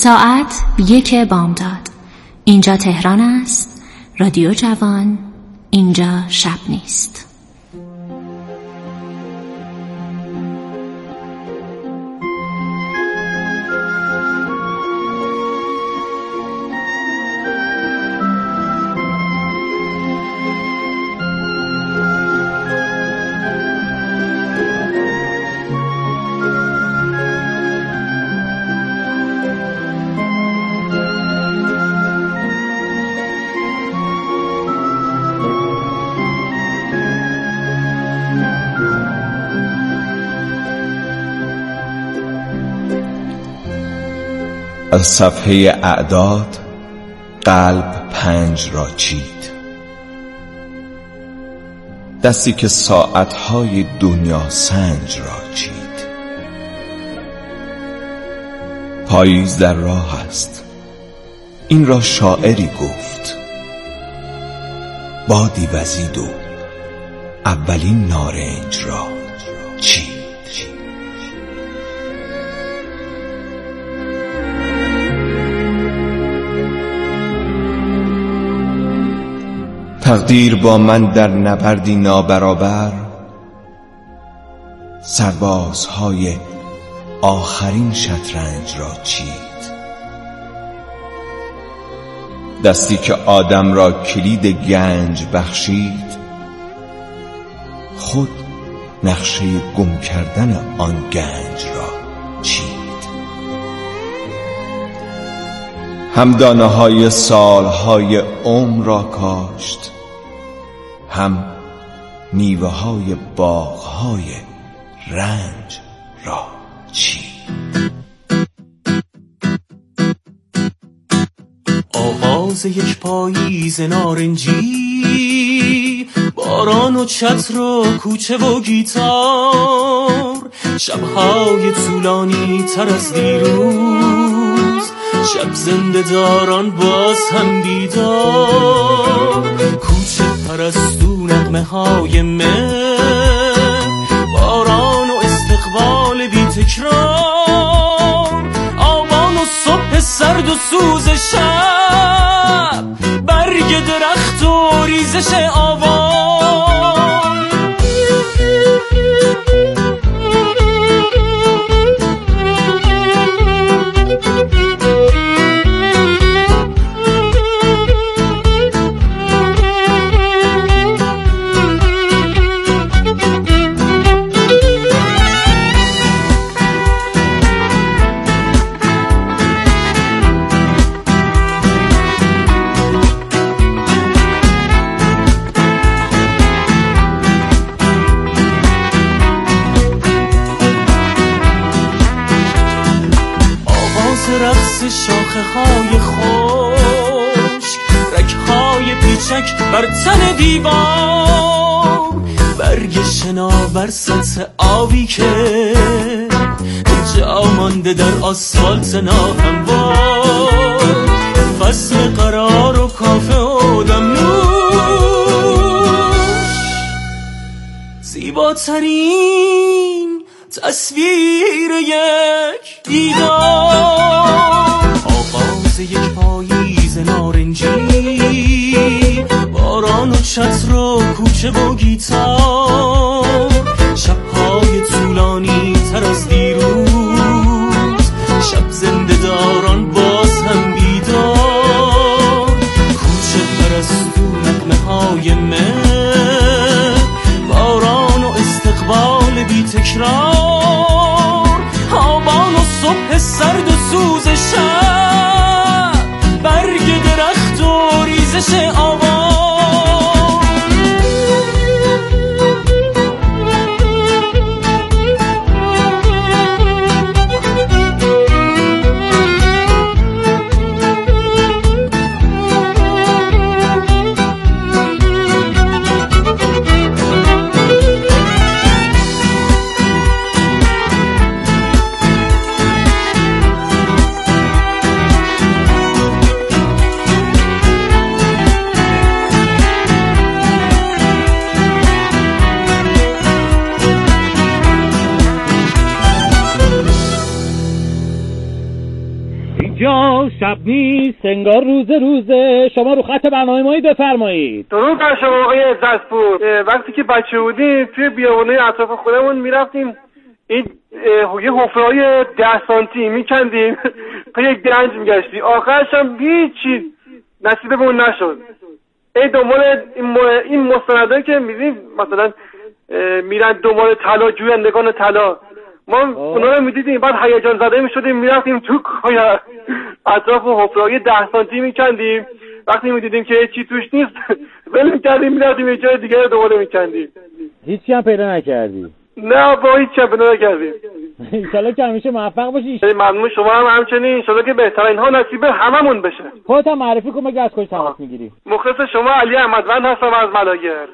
ساعت 1 بامداد. اینجا تهران است، رادیو جوان، اینجا شب نیست. از صفحه اعداد قلب 5 را چید، دستی که ساعتهای دنیا سنج را چید. پاییز در راه است، این را شاعری گفت. بادی وزید و اولین نارنج را چید. تقدیر با من در نبردی نابرابر، سربازهای آخرین شطرنج را چید. دستی که آدم را کلید گنج بخشید، خود نقشه گم کردن آن گنج را چید. هم دانه های سالهای عمر را کاشت، هم میوه های باغ های رنج را چید. آغاز یک پاییز نارنجی، باران و چتر و کوچه و گیتار، شبهای طولانی تر از دیروز، شب زنده داران باز هم بیدار، کوچه پرستو نغمه های مه، باران و استقبال بی تکرار، آبان و صبح سرد و سوز شب، برگ درخت و ریزش آوان. رقص شاخه های خشک، رگ های پیچک بر تن دیوار، برگ شناور سطح آبی که جا مانده در آسفالت ناهموار، فصل قرار و کافه و دمنوش، زیباترین تصویر یک دیدار. آغاز یک پاییز نارنجی، باران و چتر و کوچه و گیتار، شبهای طولانی تر از دیروز، شب زنده داران باز هم بیدار، کوچه پرستو نغمه های مه، باران و استقبال بی تکرار، آبان و صبح سرد و سوز شب، برگ درخت و ریزش آوان. اینجا شب نیست، انگار روزه. شما رو خط برنامه مایی بفرمایید. درود بر شما آقای عزت‌پور. وقتی که بچه بودیم توی بیابونای اطراف خودمون میرفتیم این یه حفره‌های 10 سانتی میکندیم تا یک گنج میگشتیم. آخرش هم هیچی نصیبمون نشد. این دنبال این مستندایی که می‌بینیم مثلا میرن دنبال طلا، جویندگان طلا، ما اونا رو میدیدیم، بعد هیجان زده میشدیم میرفتیم تو اطراف حفره‌های 10 سانتی میکندیم. وقتی میدیدیم که چی توش نیست ول میکردیم میرفتیم یه جای دیگه رو دوباره میکندیم. هیچی هم پیدا نکردی؟ نه با هیچی هم پیدا نکردیم. انشالله که همیشه موفق باشی. ممنون، شما هم همچنین. انشالله که بهترین ها نصیب هممون بشه. خودت هم معرفی کن بگو از کجا تماس میگیری. مخلص شما علی احمدوند هستم از ملاگر.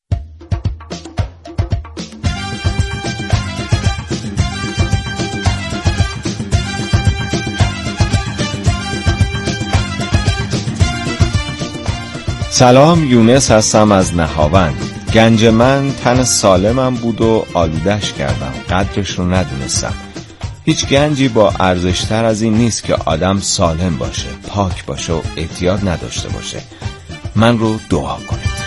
سلام، یونس هستم از نهاوند. گنج من تن سالمم بود و آلودش کردم، قدرش رو ندونستم. هیچ گنجی با ارزشتر از این نیست که آدم سالم باشه، پاک باشه و اعتیاد نداشته باشه. من رو دعا کنید.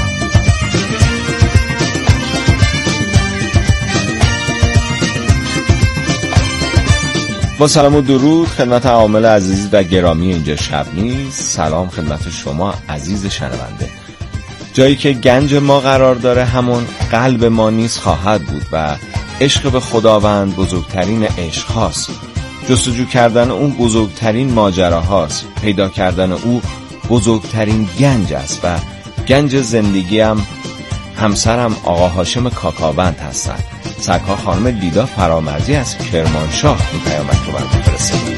با سلام و درود خدمت عامل عزیز و گرامی اینجا شب نیست. سلام خدمت شما عزیز شنونده. جایی که گنج ما قرار داره همون قلب ما نیز خواهد بود و عشق به خداوند بزرگترین عشق هاست. جستجو کردن اون بزرگترین ماجرا هاست. پیدا کردن او بزرگترین گنج است و گنج زندگی هم همسرم آقا هاشم کاکاوند هستن. سرکار خانم لیدا فرامرزی از کرمانشاه این پیامک رو برام فرستادن.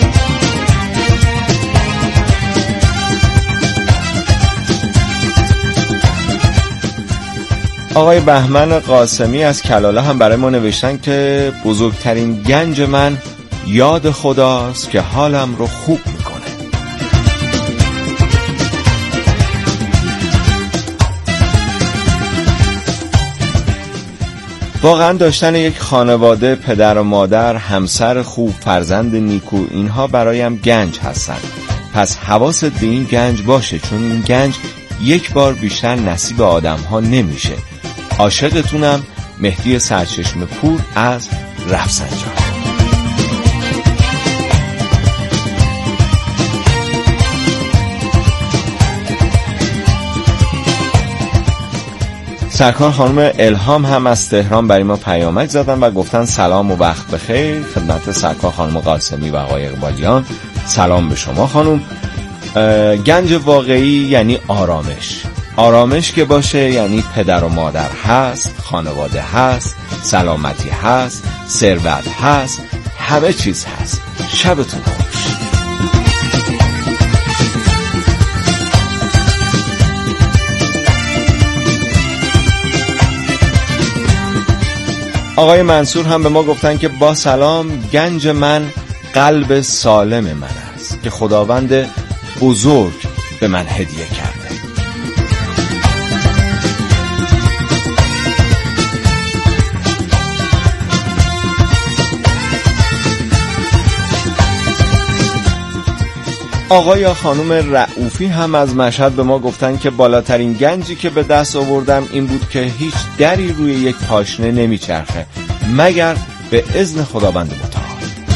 آقای بهمن قاسمی از کلاله هم برای ما نوشتن که بزرگترین گنج من یاد خداست که حالم رو خوب میکنه. واقعا داشتن یک خانواده، پدر و مادر، همسر خوب، فرزند نیکو، اینها برایم گنج هستن. پس حواست به این گنج باشه، چون این گنج یک بار بیشتر نصیب آدم ها نمیشه. عاشقتونم، مهدی سرچشم پور از رفسنجان. سرکار خانم الهام هم از تهران برای ما پیامک زدن و گفتن سلام و وقت بخیر خدمت سرکار خانم قاسمی و آقای اقبالیان. سلام به شما خانم. گنج واقعی یعنی آرامش. آرامش که باشه یعنی پدر و مادر هست، خانواده هست، سلامتی هست، ثروت هست، همه چیز هست. شبتون خوش. آقای منصور هم به ما گفتن که با سلام، گنج من قلب سالم من است که خداوند بزرگ به من هدیه کرده. آقای یا خانم رعوفی هم از مشهد به ما گفتن که بالاترین گنجی که به دست آوردم این بود که هیچ دری روی یک پاشنه نمیچرخه مگر به اذن خداوند متعال.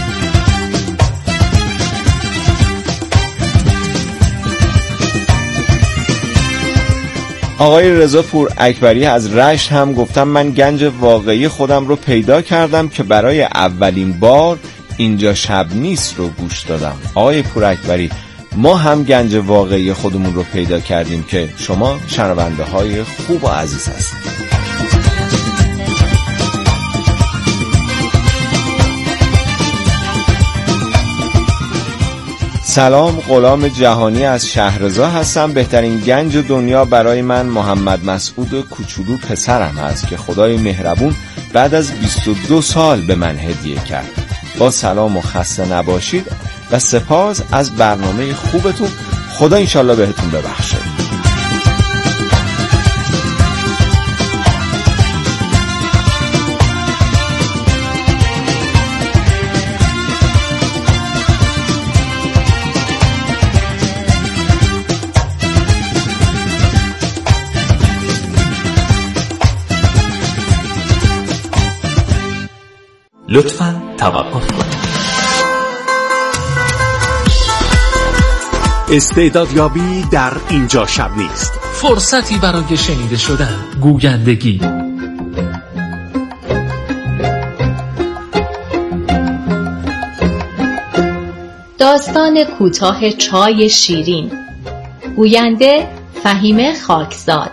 آقای رضا پور اکبری از رشت هم گفتم من گنج واقعی خودم رو پیدا کردم که برای اولین بار اینجا شب نیست رو گوش دادم. آقای پور اکبری، ما هم گنج واقعی خودمون رو پیدا کردیم که شما شنونده های خوب و عزیز هستید. سلام، غلام جهانی از شهرزا هستم. بهترین گنج دنیا برای من محمد مسعود کوچولو پسرم هست که خدای مهربون بعد از 22 سال به من هدیه کرد. با سلام و خسته نباشید و سپاس از برنامه خوبتون. خدا انشالله بهتون ببخشه. لطفاً توقف کنید. استعدادیابی در اینجا شب نیست. فرصتی برای شنیده شدن، گویندگی. داستان کوتاه چای شیرین. گوینده فهیمه خاکزاد.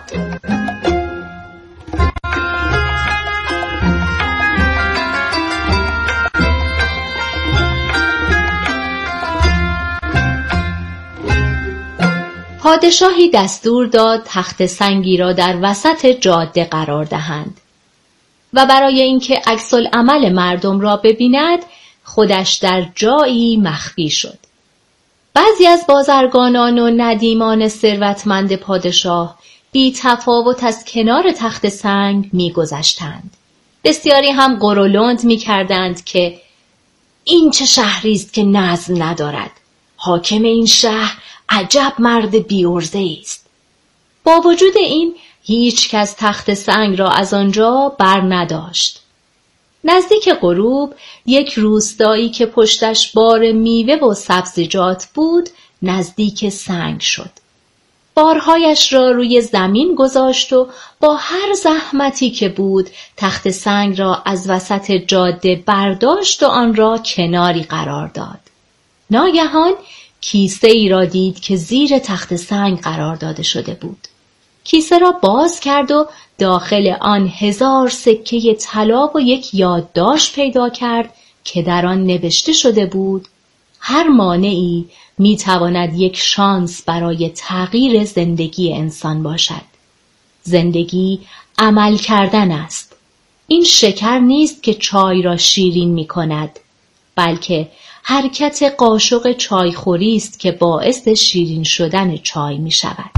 پادشاهی دستور داد تخت سنگی را در وسط جاده قرار دهند و برای اینکه عکس‌العمل مردم را ببیند خودش در جایی مخفی شد. بعضی از بازرگانان و ندیمان ثروتمند پادشاه بی تفاوت از کنار تخت سنگ می‌گذشتند. بسیاری هم غرولند می‌کردند که این چه شهری است که نظم ندارد. حاکم این شهر عجب مرد بی‌عرضه‌ای است. با وجود این هیچ کس تخت سنگ را از آنجا بر نداشت. نزدیک غروب یک روستایی که پشتش بار میوه و سبزیجات بود نزدیک سنگ شد. بارهایش را روی زمین گذاشت و با هر زحمتی که بود تخت سنگ را از وسط جاده برداشت و آن را کناری قرار داد. ناگهان کیسه ای را دید که زیر تخت سنگ قرار داده شده بود. کیسه را باز کرد و داخل آن 1000 سکه طلا و یک یادداشت پیدا کرد که در آن نوشته شده بود هر مانعی میتواند یک شانس برای تغییر زندگی انسان باشد. زندگی عمل کردن است. این شکر نیست که چای را شیرین می کند، بلکه حرکت قاشق چایخوری است که باعث شیرین شدن چای می شود.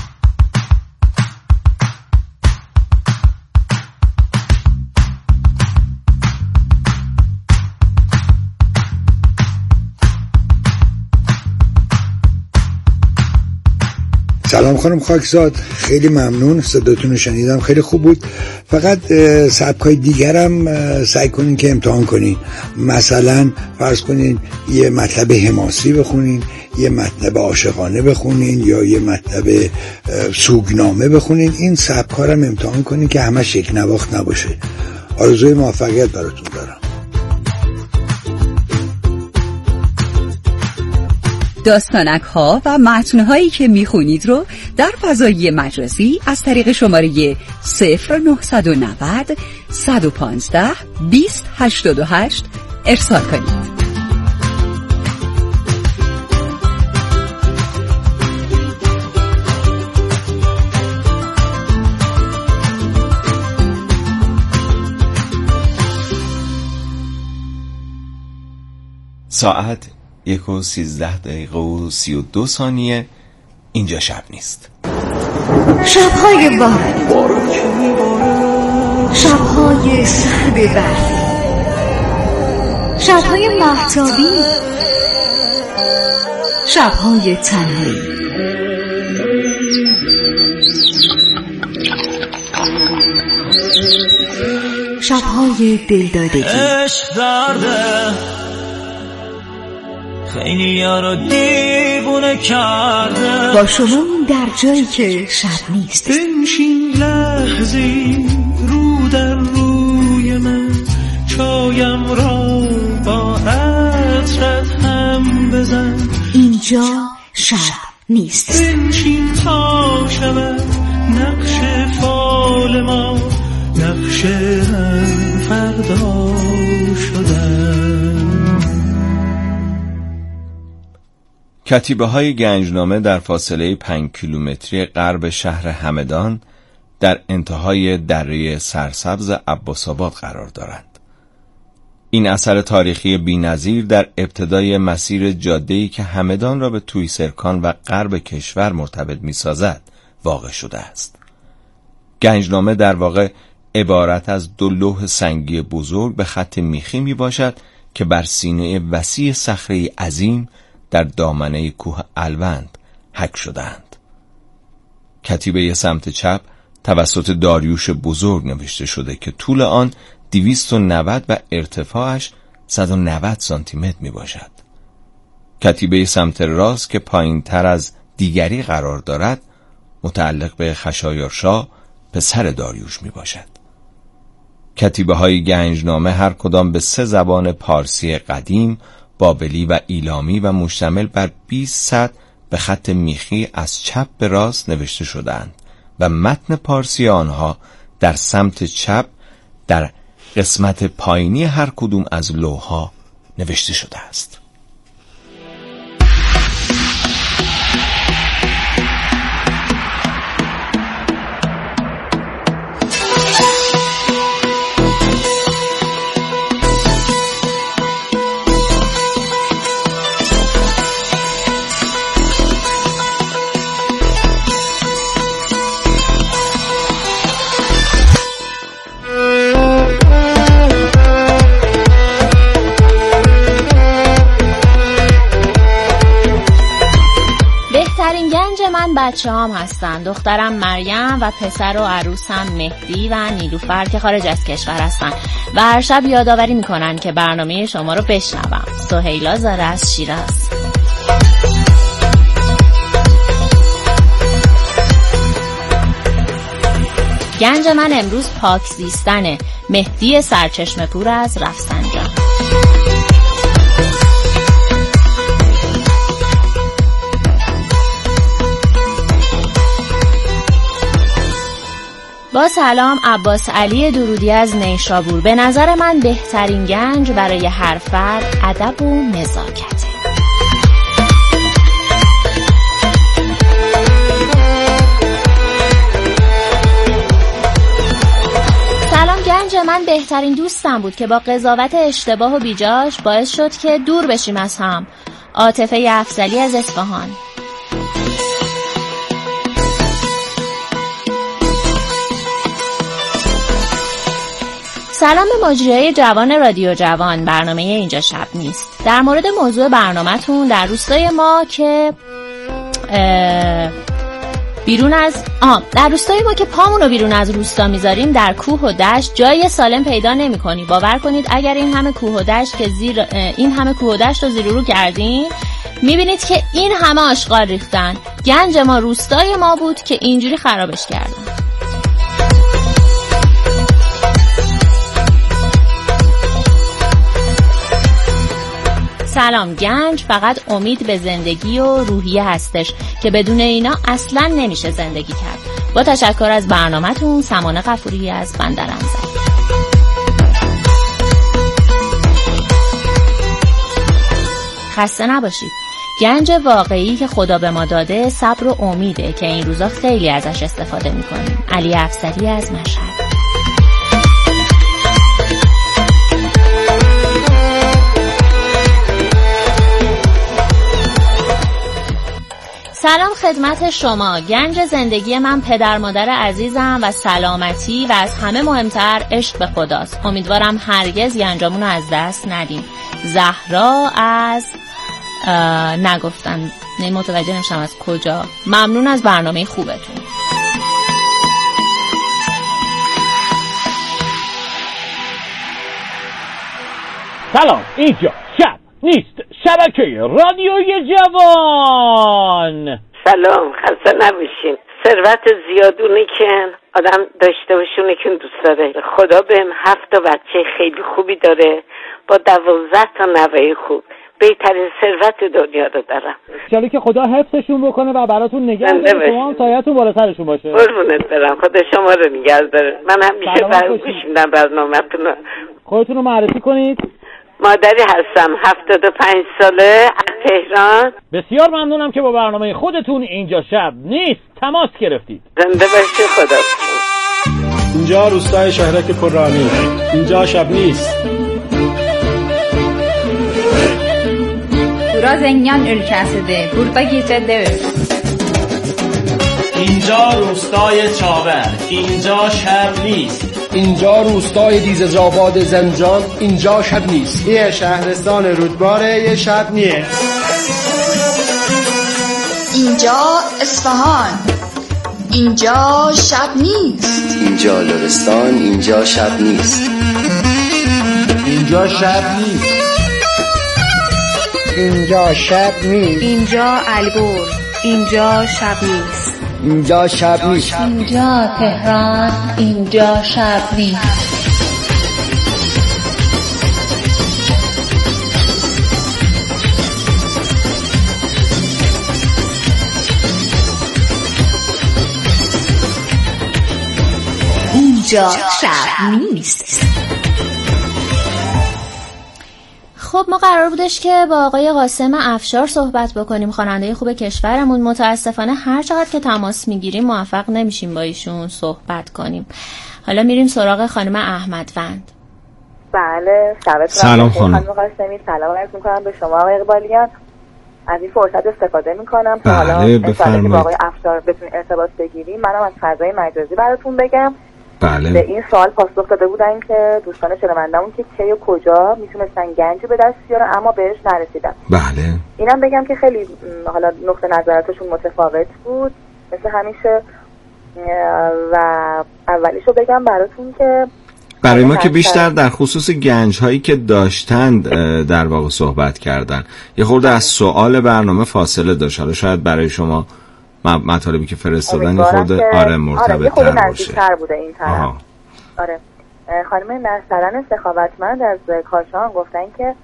سلام خانم خاکزاد، خیلی ممنون، صداتون رو شنیدم، خیلی خوب بود. فقط سبکای دیگرم سعی کنین که امتحان کنین. مثلا فرض کنین یه مطلب حماسی بخونین، یه مطلب عاشقانه بخونین یا یه مطلب سوگنامه بخونین. این سبکارم امتحان کنین که همش یک نواخت نباشه. آرزوی موفقیت براتون دارم. داستانک ها و متن هایی که میخونید رو در فضای مجازی از طریق شماره 0990 115 2088 ارسال کنید. ساعت 1:13:32 اینجا شب نیست. شب‌های بارانی، شب‌های سرد برفی، شب‌های مهتابی، شب‌های تنهایی، شب‌های دلدادگی. عشق درده خیلی یارو دیوونه کرده، با شما در جایی که شب نیست. بنشین لحظی رو در روی من، چایم را با عطرت هم بزن. اینجا شب نیست. بنشین تا شود نقش فال ما، نقش هم فردا شدن. کتیبه‌های گنجنامه در فاصله 5 کیلومتری غرب شهر همدان در انتهای دره سرسبز عباس‌آباد قرار دارند. این اثر تاریخی بی‌نظیر در ابتدای مسیر جاده‌ای که همدان را به تویسرکان و غرب کشور مرتبط می‌سازد واقع شده است. گنجنامه در واقع عبارت از 2 لوح سنگی بزرگ به خط میخی میباشد که بر سینه وسیع صخره عظیم در دامنه کوه الوند حک شدند. کتیبه سمت چپ توسط داریوش بزرگ نوشته شده که طول آن 290 و ارتفاعش 190 سانتی متر می باشد. کتیبه سمت راست که پایین تر از دیگری قرار دارد متعلق به خشایارشا پسر داریوش می باشد. کتیبه های گنجنامه هر کدام به 3 زبان پارسی قدیم، بابلی و ایلامی و مشتمل بر 20 سطر به خط میخی از چپ به راست نوشته شده‌اند و متن پارسی آنها در سمت چپ در قسمت پایینی هر کدوم از لوح‌ها نوشته شده است. بچه هم هستن، دخترم مریم و پسر و عروسم مهدی و نیلوفر که خارج از کشور هستن و هر شب یادآوری میکنن که برنامه شما رو بشنوم. سهیلا زاره از شیراز. گنج من امروز پاک زیستنه. مهدی سرچشمه پور از رفسنجان. با سلام، عباس علی درودی از نیشابور. به نظر من بهترین گنج برای هر فرد ادب و نزاکته. سلام، گنج من بهترین دوستم بود که با قضاوت اشتباه و بیجاش باعث شد که دور بشیم از هم. عاطفه افضلی از اصفهان. سلام به مجریای جوان رادیو جوان. برنامه اینجا شب نیست. در مورد موضوع برنامه‌تون، در روستای ما که پامونو بیرون از روستا میذاریم، در کوه و دشت جای سالم پیدا نمی‌کنی. باور کنید اگر این همه کوه و دشت رو زیر و رو کردین، میبینید که این همه آشغال ریختن. گنج ما روستای ما بود که اینجوری خرابش کردن. سلام، گنج فقط امید به زندگی و روحیه هستش که بدون اینا اصلا نمیشه زندگی کرد. با تشکر از برنامه‌تون. سمانه غفوری از بندرانزل. خسته نباشید. گنج واقعی که خدا به ما داده صبر و امیده که این روزا خیلی ازش استفاده میکنیم. علی افسری از مشهد. سلام خدمت شما. گنج زندگی من پدر مادر عزیزم و سلامتی و از همه مهمتر عشق به خداست. امیدوارم هرگز گنجامونو از دست ندیم. زهرا از نگفتن، متوجه نشم از کجا. ممنون از برنامه خوبتون. سلام، اینجا شب نیست، شبکه رادیوی جوان. سلام، خسته نباشین. ثروت زیادونه که آدم داشته باشونه که دوست داره. خدا بهم 7 بچه خیلی خوبی داره با 12 نوه خوب. بهترین ثروت دنیا رو دارم. انشالله که خدا حفظشون بکنه و براتون نگه داره. شما هم سایه‌تون بالا سرشون باشه. قربونت برم. خدا شما رو نگه داره. من همیشه گوش میدم برنامه‌تون. خودتون رو معرفی کنید. مادری هستم، 75 ساله، از تهران. بسیار ممنونم که با برنامه خودتون اینجا شب نیست تماس گرفتید. زنده باشی. خدا. اینجا روستای شهرک پررانی. اینجا شب نیست. Zenyan ülkəsidir. Burada gecə deyil. اینجا روستای چاور. اینجا شب نیست. اینجا روستای دیزه‌آباد زنجان. اینجا شب نیست. یه شهرستان رودباره. یه شب نیست. اینجا اصفهان. اینجا شب نیست. اینجا لرستان. اینجا شب نیست. اینجا شب نیست. اینجا شب نیست. اینجا البرز. اینجا شب نیست. اینجا شب نیست. اینجا تهران. اینجا شب نیست. اینجا شب نیست. خب ما قرار بودش که با آقای قاسم افشار صحبت بکنیم، خواننده خوب کشورمون. متاسفانه هر چقدر که تماس میگیریم موفق نمیشیم با ایشون صحبت کنیم. حالا میریم سراغ خانم احمدوند. بله، سلام خانم قاسمی. سلام عرض میکنم به شما آقای اقبالیان. از این فرصت استفاده میکنم تا حالا بفرمایید با آقای افشار بتونید ارتباط بگیریم. منم از فضای مجازی براتون بگم. بله. به این سوال پاسخ داده بودن که دوستان شنوندمون که کی و کجا میتونستن گنجی به دست بیارن اما بهش نرسیدن. بله. اینم بگم که خیلی حالا نقطه نظراتشون متفاوت بود مثل همیشه. و اولیشو بگم براتون که برای ما که بیشتر در خصوص گنج هایی که داشتند در واقع صحبت کردن، یه خورده از سوال برنامه فاصله داشت. حالا شاید برای شما مطالبی که فرستادن یه خورده مرتبط تر باشه. بوده این طرف. آره. خانم نصرن سخاوتمند از کاشان گفتن که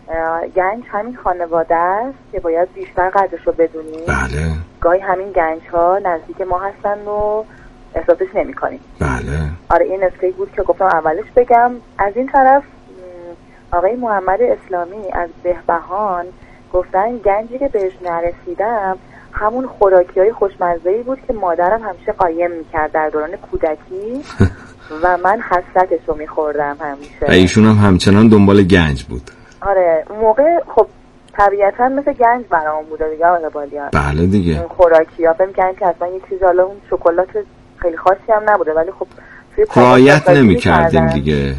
گنج همین خانواده است که باید بیشتر قدرش رو بدونیم. بله. گاهی همین گنج ها نزدیک ما هستن و احساسش نمی کنیم. بله. آره این نکته بود که گفتم اولش بگم. از این طرف آقای محمد اسلامی از بهبهان گفتن گنجی که بهش نرسیدم همون خوراکی‌های خوشمزه‌ای بود که مادرم همیشه قایم می‌کرد در دوران کودکی و من حسرتش رو می‌خوردم همیشه. و ایشون هم همچنان دنبال گنج بود. آره اون موقع خب طبیعتاً مثل گنج برام بوده دیگه آقای بالیان. بله دیگه. اون خوراکی‌ها فکر می‌کردم که اصلا یه چیز، حالا اون شکلات خیلی خاصی هم نبوده ولی خب رعایت نمی‌کردیم دیگه.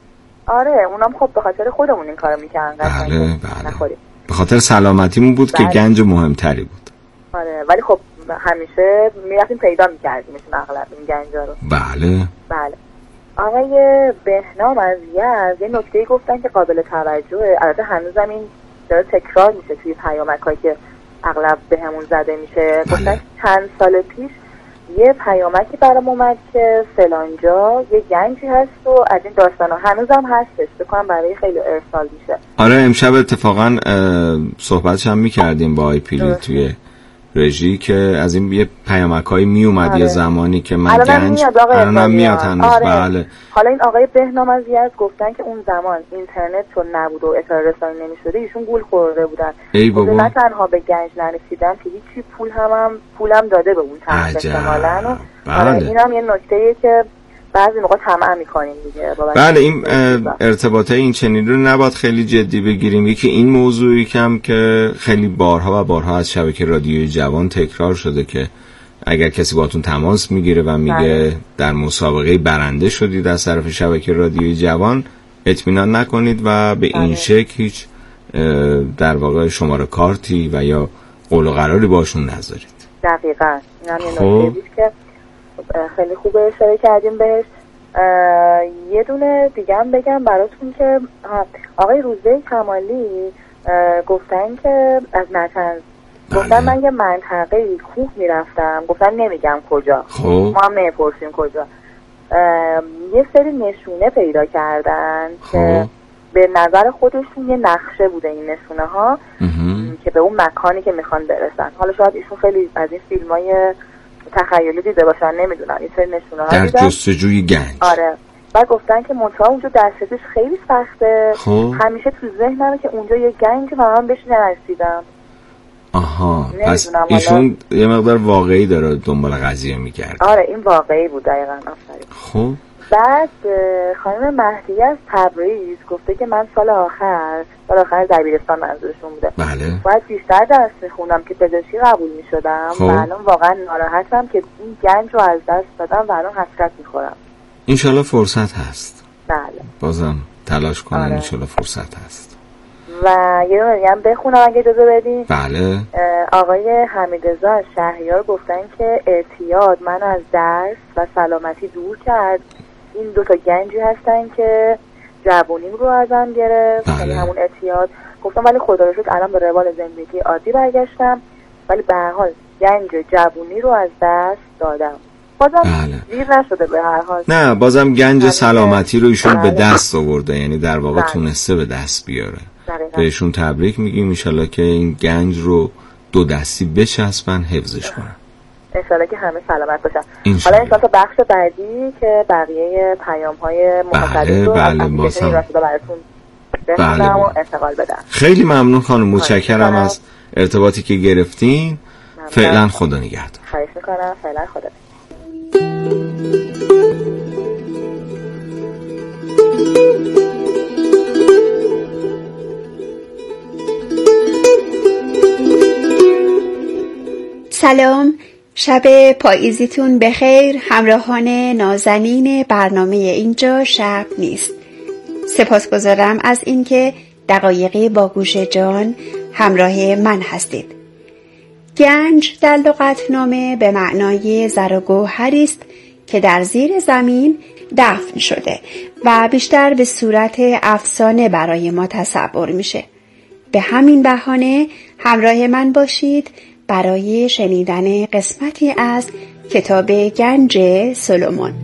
آره اونم خب به خاطر خودمون این کارو می‌کردن. بله. به خاطر سلامتیمون بود که گنج مهمتری بود. آره ولی خب همیشه میرفتیم پیدا میکردیم اغلب این گنجا رو. بله. بله. آقای بهنام از یه نکته گفتن که قابل توجهه. البته هنوزم این داره تکرار میشه توی پیامک‌هایی که اغلب بهمون زده میشه. بله. گفتن چند سال پیش یه پیامکی برام اومد که فلانجا یه گنجی هست و از این داستانا هنوزم هستش. بکنم برای خیلی ارسال میشه. آره امشب اتفاقا صحبتش هم میکردیم با آی پیلی توی رژی که از این یه پیامک‌هایی می اومد یه زمانی که من گنج الان میاد هنوز. آره. بله. حالا این آقای بهنام از یزد گفتن که اون زمان اینترنت چون نبود و اطلاع رسانی نمی‌شده ایشون گول خورده بودن. ای بابا. نه تنها به گنج نرسیدن که هیچی پولم داده به اون طرف احتمالاً. بله. اینم یه نکته‌ایه که بعضی موقع طمع می‌کنیم دیگه. بله این ارتباطه این چنین رو نباید خیلی جدی بگیریم. یکی این موضوعی کم که خیلی بارها از شبکه رادیوی جوان تکرار شده که اگر کسی باهاتون تماس میگیره و میگه در مسابقه برنده شدید از طرف شبکه رادیوی جوان، اطمینان نکنید و به این شکل هیچ در واقع شماره کارتی و یا قول و قراری باشون نذارید. دقیقاً. اینم یه نکته که خیلی خوب اشاره کردیم بهش. یه دونه دیگه هم بگم براتون که آقای روزبه کمالی گفتن که از نتنز گفتن من یه منطقه خوب میرفتم، گفتن نمیگم کجا، ما هم نمیپرسیم کجا. یه سری نشونه پیدا کردن که به نظر خودشون یه نقشه بوده این نشونه ها که به اون مکانی که میخوان برسن. حالا شاید ایشون خیلی از این فیلم های تخیلی دیده باشن، نمیدونم این سری نشونه ها در دیدن. جستجوی گنج. آره. بعد گفتن که منتها اونجا دسترسیش خیلی سخته. همیشه تو ذهنمه که اونجا یه گنج و من بهش نرسیدم. آها پس ایشون یه مقدار واقعی داره دنبال قضیه میکرد. آره این واقعی بود دقیقاً. آفرین. خب بعد خانم مهدی از تبریز گفته که من سال آخر دبیرستان منظورشون بوده. بله. باید بیشتر درس میخوندم که پزشکی قبول میشدم و الان واقعا ناراحتم که این گنج رو از دست دادم و الان حسرت میخورم. انشالله فرصت هست. بله. بازم تلاش کنن. انشالله فرصت هست. و یه دونه دیگه هم بخونم اگه اجازه بدین. بله. آقای حمیدرضا از شهریار گفتن که اعتیاد من از درس و سلامتی دور کرد. این دوتا گنجی هستن که جوونیم رو ازم گرفت، یعنی همون اعتیاد. گفتم ولی خدا رو شکر الان به روال زندگی عادی برگشتم، ولی به هر حال گنج جوونی رو از دست دادم. بازم دیر نشده به هر حال. نه بازم گنج سلامتی رو ایشون به دست آورده، یعنی در واقع تونسته به دست بیاره. بهشون تبریک میگیم، انشالله که این گنج رو دو دستی بچسبن حفظش کنن، انشالله که همه سلامت باشن. حالا انشالله بخش بعدی که بقیه پیام‌های مخاطبین رو از اپلیکیشن راستا براتون بخونم و انتقال بدم. خیلی ممنون خانم، متشکرم از ارتباطی که گرفتین. فعلا خدا نگهدار. خواهش میکنم. فعلا خدا. سلام، شب پاییزیتون بخیر همراهان نازنین برنامه اینجا شب نیست. سپاسگزارم از اینکه دقایقی با گوش جان همراه من هستید. گنج در لغتنامه به معنای زر و گوهری است که در زیر زمین دفن شده و بیشتر به صورت افسانه برای ما تصور میشه. به همین بهانه همراه من باشید برای شنیدن قسمتی از کتاب گنج سلمان.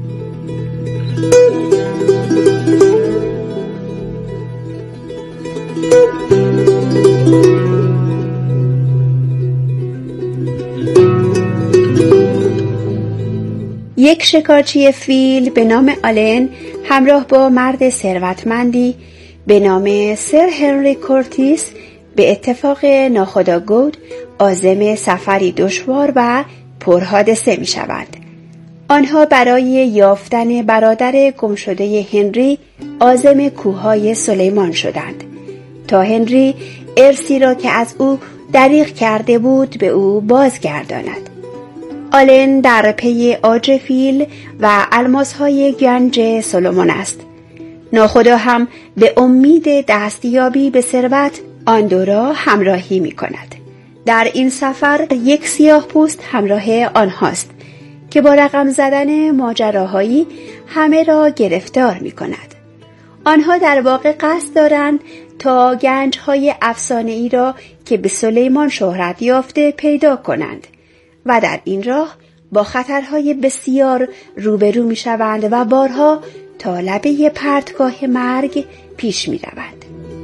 یک شکارچی فیل به نام آلن همراه با مرد ثروتمندی به نام سر هنری کورتیس به اتفاق ناخودآگود عازم سفری دشوار و پرحادثه می شوند. آنها برای یافتن برادر گمشده هنری عازم کوههای سلیمان شدند تا هنری ارثی را که از او دریغ کرده بود به او بازگرداند. آلن در پی عاج فیل و الماسهای گنج سلمان است. ناخدا هم به امید دستیابی به ثروت آن دو را همراهی می کند. در این سفر یک سیاه‌پوست همراه آنهاست که با رقم زدن ماجراهایی همه را گرفتار می کند. آنها در واقع قصد دارند تا گنج‌های افسانه‌ای را که به سلیمان شهرت یافته پیدا کنند و در این راه با خطرهای بسیار روبرو می شوند و بارها تا لبه پرتگاه مرگ پیش می روند.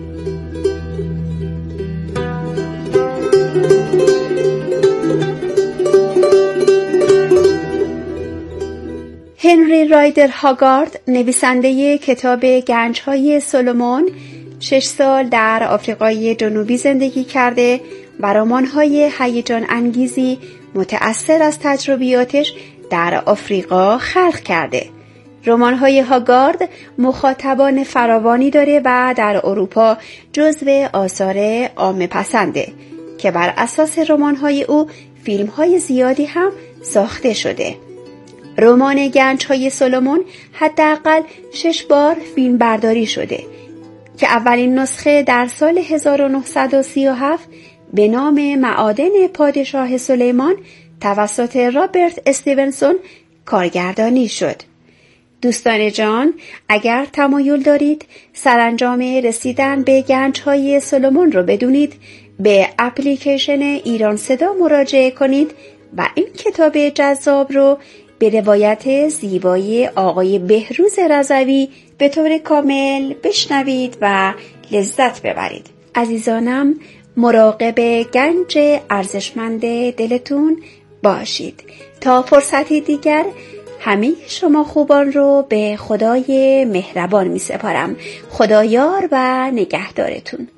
هنری رایدر هاگارد نویسنده کتاب گنج‌های سلمان 6 سال در آفریقای جنوبی زندگی کرده و رمان‌های هیجان انگیزی متأثر از تجربیاتش در آفریقا خلق کرده. رمان‌های هاگارد مخاطبان فراوانی داره و در اروپا جزو آثار عامه پسنده که بر اساس رمان‌های او فیلم‌های زیادی هم ساخته شده. رمان گنج‌های سلمان حداقل 6 بار فیلم برداری شده که اولین نسخه در سال 1937 به نام معادن پادشاه سلیمان توسط رابرت استیونسون کارگردانی شد. دوستان جان، اگر تمایل دارید سرانجام رسیدن به گنج‌های سلمان رو بدونید، به اپلیکیشن ایران صدا مراجعه کنید و این کتاب جذاب رو به روایت زیبای آقای بهروز رضوی به طور کامل بشنوید و لذت ببرید. عزیزانم، مراقب گنج ارزشمند دلتون باشید. تا فرصتی دیگر همه شما خوبان رو به خدای مهربان می سپارم. خدایار و نگهدارتون.